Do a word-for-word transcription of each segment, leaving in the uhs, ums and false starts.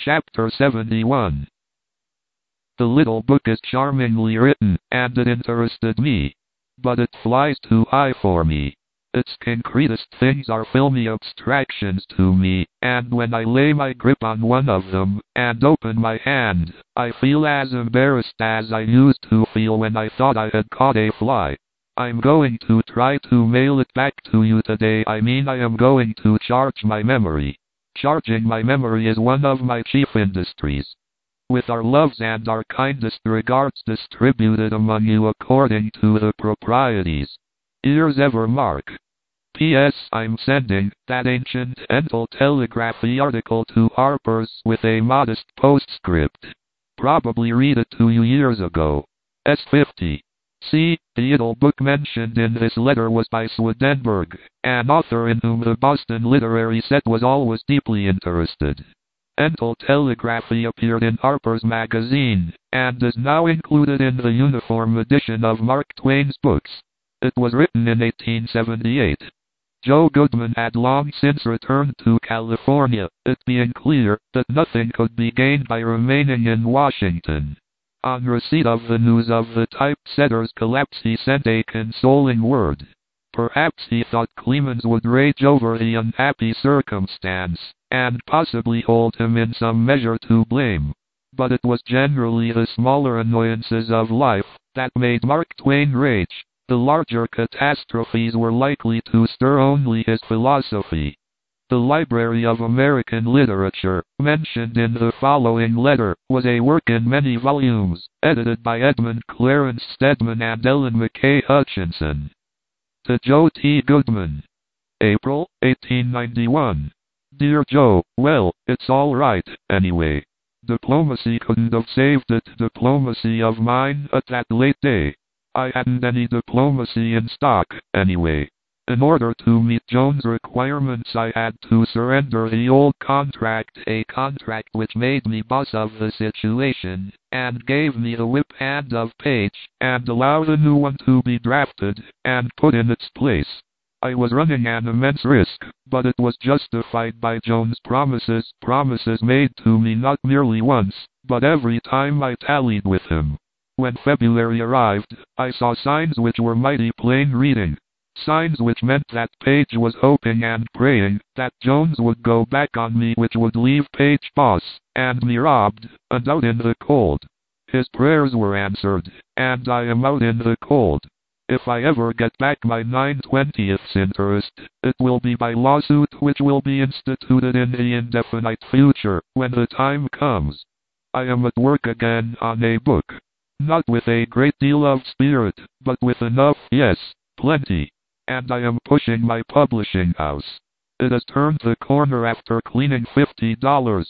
Chapter seventy-one. The little book is charmingly written, and it interested me. But it flies too high for me. Its concretest things are filmy abstractions to me, and when I lay my grip on one of them, and open my hand, I feel as embarrassed as I used to feel when I thought I had caught a fly. I'm going to try to mail it back to you today. I mean, I am going to charge my memory. Charging my memory is one of my chief industries. With our loves and our kindest regards distributed among you according to the proprieties. Yours ever, Mark. P S. I'm sending that ancient dental telegraphy article to Harper's with a modest postscript. Probably read it to you years ago. S fifty. See, the little book mentioned in this letter was by Swedenborg, an author in whom the Boston literary set was always deeply interested. Dental telegraphy appeared in Harper's Magazine, and is now included in the uniform edition of Mark Twain's books. It was written in eighteen seventy-eight. Joe Goodman had long since returned to California, it being clear that nothing could be gained by remaining in Washington. On receipt of the news of the typesetter's collapse, he sent a consoling word. Perhaps he thought Clemens would rage over the unhappy circumstance, and possibly hold him in some measure to blame. But it was generally the smaller annoyances of life that made Mark Twain rage. The larger catastrophes were likely to stir only his philosophy. The Library of American Literature, mentioned in the following letter, was a work in many volumes, edited by Edmund Clarence Stedman and Ellen McKay Hutchinson. To Joe T. Goodman. April, eighteen ninety-one. Dear Joe, well, it's all right, anyway. Diplomacy couldn't have saved it. Diplomacy of mine at that late day. I hadn't any diplomacy in stock, anyway. In order to meet Joan's requirements, I had to surrender the old contract, a contract which made me boss of the situation, and gave me the whip hand of Page, and allow the new one to be drafted, and put in its place. I was running an immense risk, but it was justified by Joan's promises, promises made to me not merely once, but every time I tallied with him. When February arrived, I saw signs which were mighty plain reading. Signs which meant that Page was hoping and praying that Jones would go back on me, which would leave Page boss, and me robbed, and out in the cold. His prayers were answered, and I am out in the cold. If I ever get back my nine twentieths interest, it will be by lawsuit which will be instituted in the indefinite future, when the time comes. I am at work again on a book. Not with a great deal of spirit, but with enough, yes, plenty. And I am pushing my publishing house. It has turned the corner after cleaning fifty thousand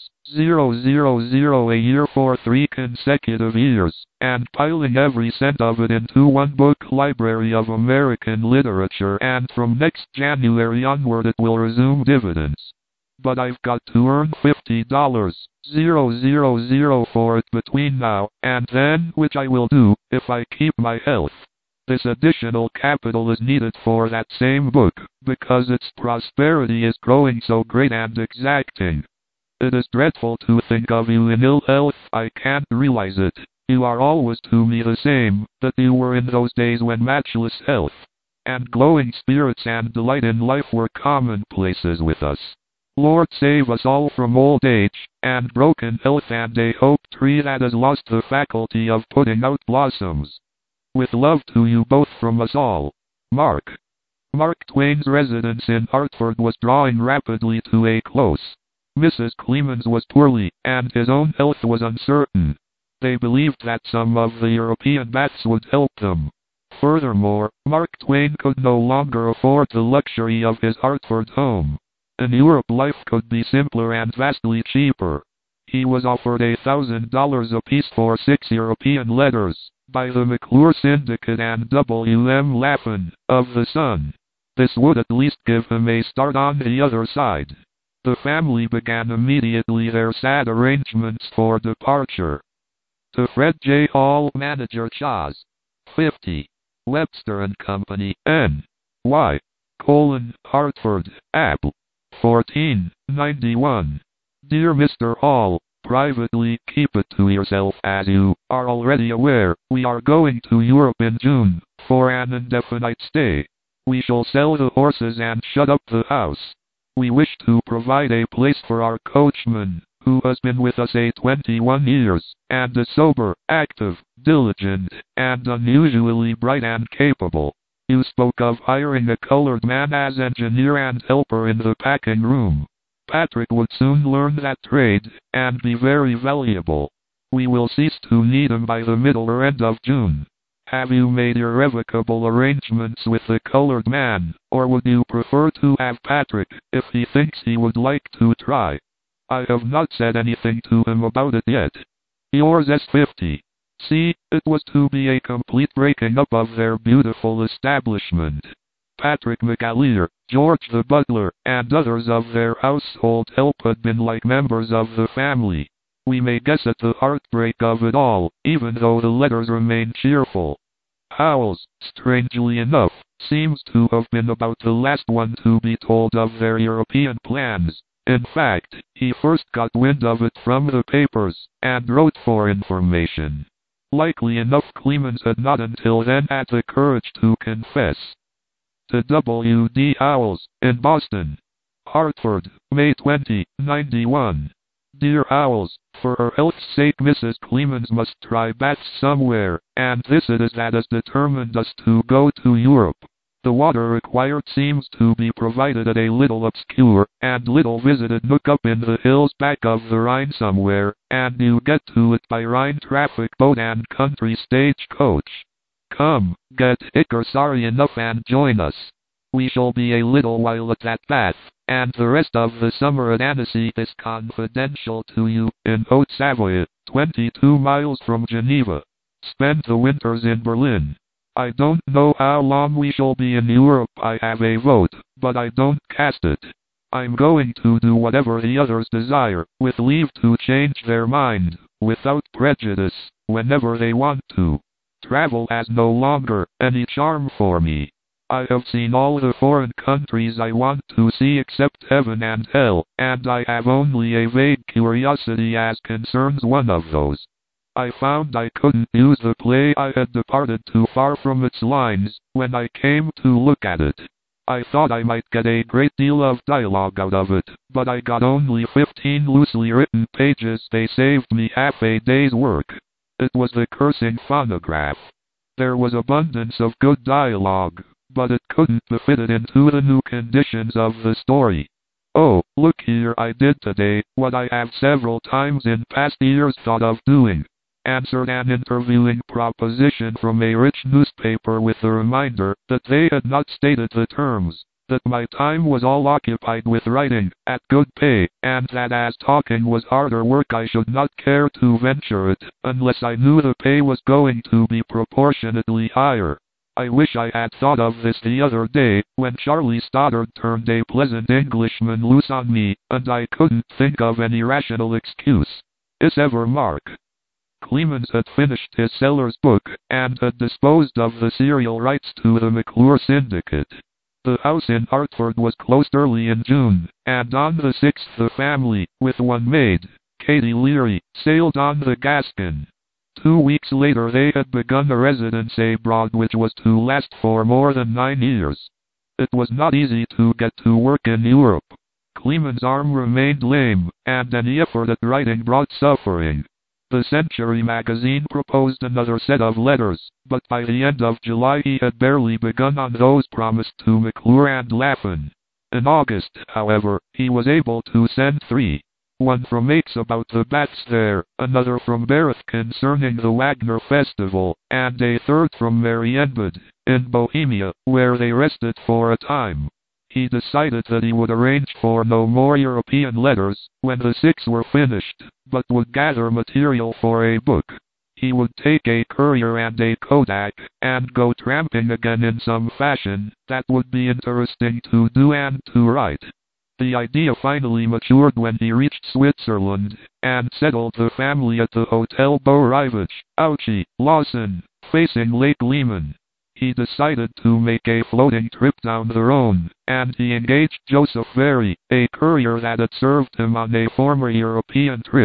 dollars a year for three consecutive years, and piling every cent of it into one book, Library of American Literature, and from next January onward it will resume dividends. But I've got to earn fifty thousand dollars for it between now and then, which I will do, if I keep my health. This additional capital is needed for that same book, because its prosperity is growing so great and exacting. It is dreadful to think of you in ill health. I can't realize it. You are always to me the same that you were in those days when matchless health and glowing spirits and delight in life were commonplaces with us. Lord save us all from old age, and broken health, and a hope tree that has lost the faculty of putting out blossoms. With love to you both from us all. Mark. Mark Twain's residence in Hartford was drawing rapidly to a close. Missus Clemens was poorly, and his own health was uncertain. They believed that some of the European baths would help them. Furthermore, Mark Twain could no longer afford the luxury of his Hartford home. In Europe life could be simpler and vastly cheaper. He was offered a thousand dollars apiece for six European letters, by the McClure Syndicate and W. M. Laffan, of The Sun. This would at least give him a start on the other side. The family began immediately their sad arrangements for departure. To Fred J. Hall, manager, Chas. fifty. Webster and Company, N Y colon, Hartford, April fourteen ninety-one. Dear Mister Hall, privately keep it to yourself. As you are already aware, we are going to Europe in June, for an indefinite stay. We shall sell the horses and shut up the house. We wish to provide a place for our coachman, who has been with us a twenty-one years, and is sober, active, diligent, and unusually bright and capable. You spoke of hiring a colored man as engineer and helper in the packing room. Patrick would soon learn that trade, and be very valuable. We will cease to need him by the middle or end of June. Have you made irrevocable arrangements with the colored man, or would you prefer to have Patrick, if he thinks he would like to try? I have not said anything to him about it yet. Yours S fifty. See, it was to be a complete breaking up of their beautiful establishment. Patrick McAleer, George the butler, and others of their household help had been like members of the family. We may guess at the heartbreak of it all, even though the letters remain cheerful. Howells, strangely enough, seems to have been about the last one to be told of their European plans. In fact, he first got wind of it from the papers, and wrote for information. Likely enough, Clemens had not until then had the courage to confess. To W D Howells, in Boston. Hartford, May twentieth, ninety-one. Dear Howells, for her health's sake Missus Clemens must try baths somewhere, and this it is that has determined us to go to Europe. The water required seems to be provided at a little obscure, and little visited nook up in the hills back of the Rhine somewhere, and you get to it by Rhine traffic boat and country stagecoach. Come, get Icker sorry enough and join us. We shall be a little while at that bath, and the rest of the summer at Annecy is confidential to you, in Haute-Savoie, twenty-two miles from Geneva. Spend the winters in Berlin. I don't know how long we shall be in Europe. I have a vote, but I don't cast it. I'm going to do whatever the others desire, with leave to change their mind, without prejudice, whenever they want to. Travel has no longer any charm for me. I have seen all the foreign countries I want to see except heaven and hell, and I have only a vague curiosity as concerns one of those. I found I couldn't use the play I had departed too far from its lines, when I came to look at it. I thought I might get a great deal of dialogue out of it, but I got only fifteen loosely written pages. They saved me half a day's work. It was the cursing phonograph. There was abundance of good dialogue, but it couldn't be fitted into the new conditions of the story. Oh, look here, I did today what I have several times in past years thought of doing. Answered an interviewing proposition from a rich newspaper with the reminder that they had not stated the terms, that my time was all occupied with writing, at good pay, and that as talking was harder work I should not care to venture it, unless I knew the pay was going to be proportionately higher. I wish I had thought of this the other day, when Charlie Stoddard turned a pleasant Englishman loose on me, and I couldn't think of any rational excuse. Is ever Mark. Clemens had finished his Sellers book, and had disposed of the serial rights to the McClure Syndicate. The house in Hartford was closed early in June, and on the sixth the family, with one maid, Katie Leary, sailed on the Gascon. Two weeks later they had begun a residence abroad which was to last for more than nine years. It was not easy to get to work in Europe. Clemens' arm remained lame, and any effort at writing brought suffering. The Century magazine proposed another set of letters, but by the end of July he had barely begun on those promised to McClure and Laffan. In August, however, he was able to send three. One from Aix about the baths there, another from Bereth concerning the Wagner Festival, and a third from Marienbad, in Bohemia, where they rested for a time. He decided that he would arrange for no more European letters when the six were finished, but would gather material for a book. He would take a courier and a kodak, and go tramping again in some fashion that would be interesting to do and to write. The idea finally matured when he reached Switzerland, and settled the family at the Hotel Beaurivage, Ouchy, Lawson, facing Lake Leman. He decided to make a floating trip down the Rhone, and he engaged Joseph Very, a courier that had served him on a former European trip,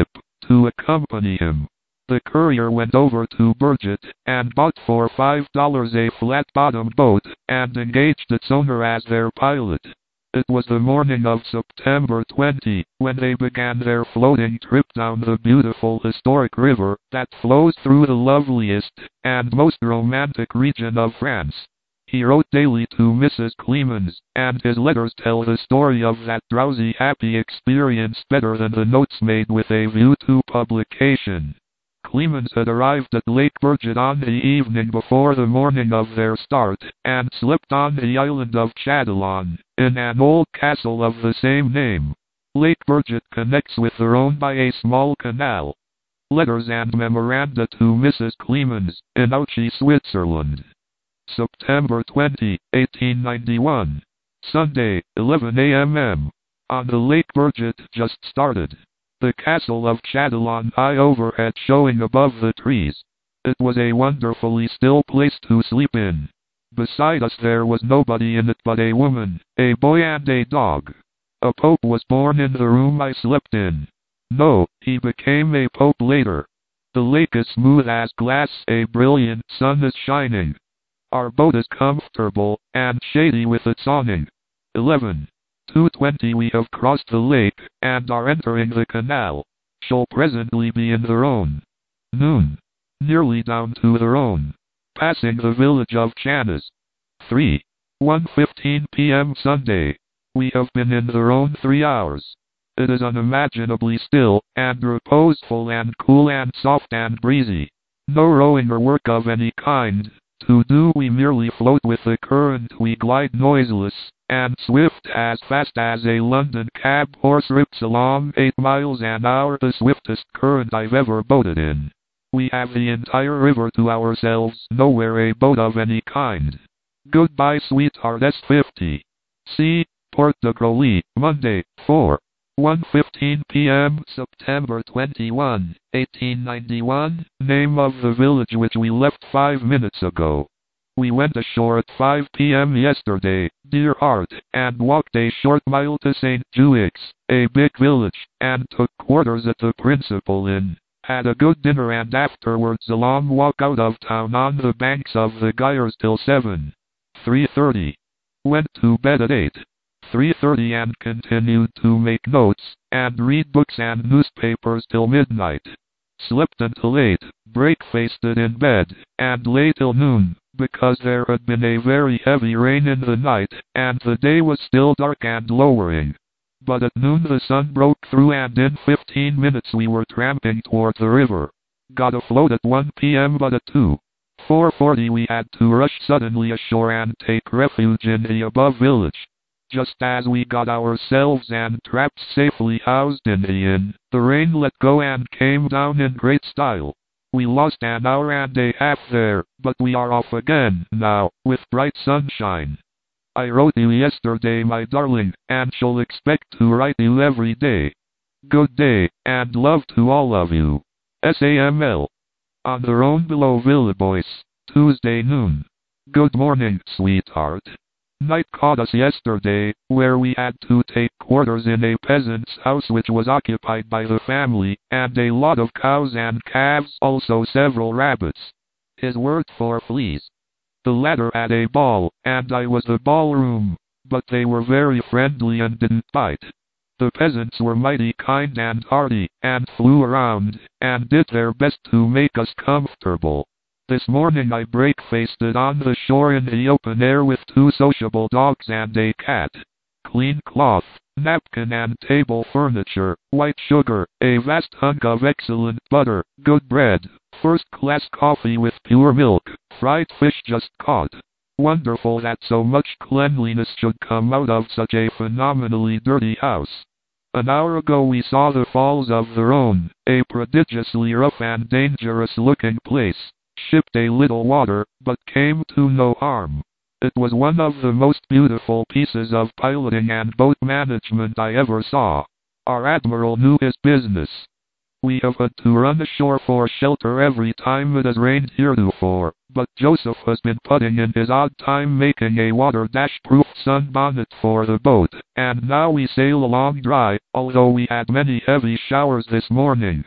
to accompany him. The courier went over to Burgett and bought for five dollars a flat-bottomed boat and engaged its owner as their pilot. It was the morning of September twentieth when they began their floating trip down the beautiful historic river that flows through the loveliest and most romantic region of France. He wrote daily to Missus Clemens, and his letters tell the story of that drowsy happy experience better than the notes made with a view to publication. Clemens had arrived at Lake Burgett on the evening before the morning of their start, and slept on the island of Châtillon, in an old castle of the same name. Lake Burgett connects with the Rhone by a small canal. Letters and memoranda to Missus Clemens, in Ouchy, Switzerland. September twentieth, eighteen ninety-one. Sunday, eleven a m On the Lake Burgett just started. The castle of Châtillon high overhead showing above the trees. It was a wonderfully still place to sleep in. Beside us there was nobody in it but a woman, a boy and a dog. A pope was born in the room I slept in. No, he became a pope later. The lake is smooth as glass, a brilliant sun is shining. Our boat is comfortable and shady with its awning. eleven. two twenty We have crossed the lake, and are entering the canal. Shall presently be in the Rhone. Noon. Nearly down to the Rhone. Passing the village of Channes. three. one fifteen p m Sunday. We have been in the Rhone three hours. It is unimaginably still, and reposeful and cool and soft and breezy. No rowing or work of any kind to do. We merely float with the current. We glide noiseless and swift, as fast as a London cab horse rips along eight miles an hour, the swiftest current I've ever boated in. We have the entire river to ourselves, nowhere a boat of any kind. Goodbye, sweetheart. S fifty. C. Port de Groslay, Monday, four. one fifteen p m September twenty-first, eighteen ninety-one. Name of the village which we left five minutes ago. We went ashore at five p m yesterday, dear heart, and walked a short mile to Saint Jouix, a big village, and took quarters at the principal inn. Had a good dinner and afterwards a long walk out of town on the banks of the Gyres till seven. three thirty. Went to bed at eight. three thirty and continued to make notes, and read books and newspapers till midnight. Slept until eight, breakfasted in bed, and lay till noon, because there had been a very heavy rain in the night, and the day was still dark and lowering. But at noon the sun broke through, and in fifteen minutes we were tramping toward the river. Got afloat at one p m but at two. four forty we had to rush suddenly ashore and take refuge in the above village. Just as we got ourselves and traps safely housed in the inn, the rain let go and came down in great style. We lost an hour and a half there, but we are off again now, with bright sunshine. I wrote you yesterday, my darling, and shall expect to write you every day. Good day, and love to all of you. Samuel. On the Rhone below Villebois, Tuesday noon. Good morning, sweetheart. Night caught us yesterday, where we had to take quarters in a peasant's house which was occupied by the family, and a lot of cows and calves, also several rabbits. His word for fleas. The latter had a ball, and I was the ballroom, but they were very friendly and didn't bite. The peasants were mighty kind and hearty, and flew around, and did their best to make us comfortable. This morning I breakfasted on the shore in the open air with two sociable dogs and a cat. Clean cloth, napkin and table furniture, white sugar, a vast hunk of excellent butter, good bread, first-class coffee with pure milk, fried fish just caught. Wonderful that so much cleanliness should come out of such a phenomenally dirty house. An hour ago we saw the Falls of the Rhone, a prodigiously rough and dangerous-looking place. Shipped a little water, but came to no harm. It was one of the most beautiful pieces of piloting and boat management I ever saw. Our admiral knew his business. We have had to run ashore for shelter every time it has rained heretofore, but Joseph has been putting in his odd time making a water-dash-proof sunbonnet for the boat, and now we sail along dry, although we had many heavy showers this morning.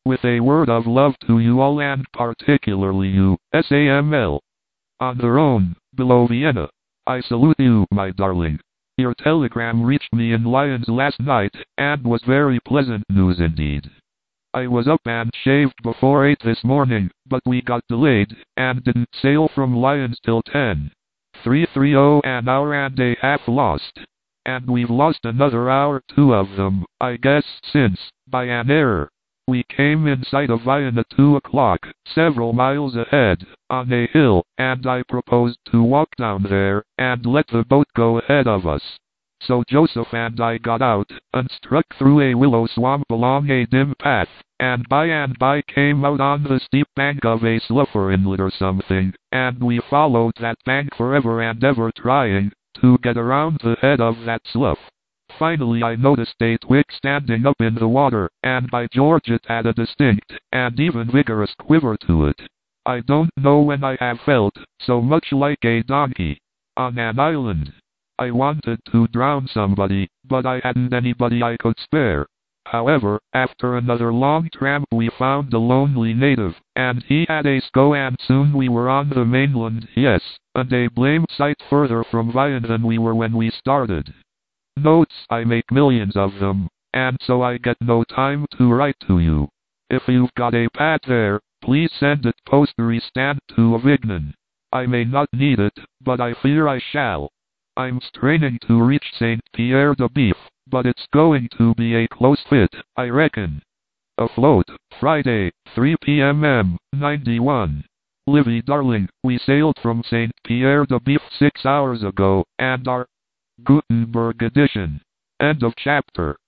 With a word of love to you all and particularly you, Samuel. On the Rhone, below Vienna. I salute you, my darling. Your telegram reached me in Lyons last night, and was very pleasant news indeed. I was up and shaved before eight this morning, but we got delayed, and didn't sail from Lyons till ten. three thirty an hour and a half lost. And we've lost another hour, two of them, I guess, since, by an error. We came in sight of Vienna at two o'clock, several miles ahead, on a hill, and I proposed to walk down there, and let the boat go ahead of us. So Joseph and I got out, and struck through a willow swamp along a dim path, and by and by came out on the steep bank of a slough or inlet or something, and we followed that bank forever and ever trying to get around the head of that slough. Finally I noticed a twig standing up in the water, and by George it had a distinct, and even vigorous quiver to it. I don't know when I have felt so much like a donkey. On an island. I wanted to drown somebody, but I hadn't anybody I could spare. However, after another long tramp we found a lonely native, and he had a scow, and soon we were on the mainland, yes, and a blamed sight further from Vienna than we were when we started. Notes, I make millions of them, and so I get no time to write to you. If you've got a pad there, please send it postery stamp to Avignon. I may not need it, but I fear I shall. I'm straining to reach Saint Pierre de Beef, but it's going to be a close fit, I reckon. Afloat, Friday, three p m ninety-one. Livy darling, we sailed from Saint Pierre de Beef six hours ago, and our Gutenberg edition. End of chapter.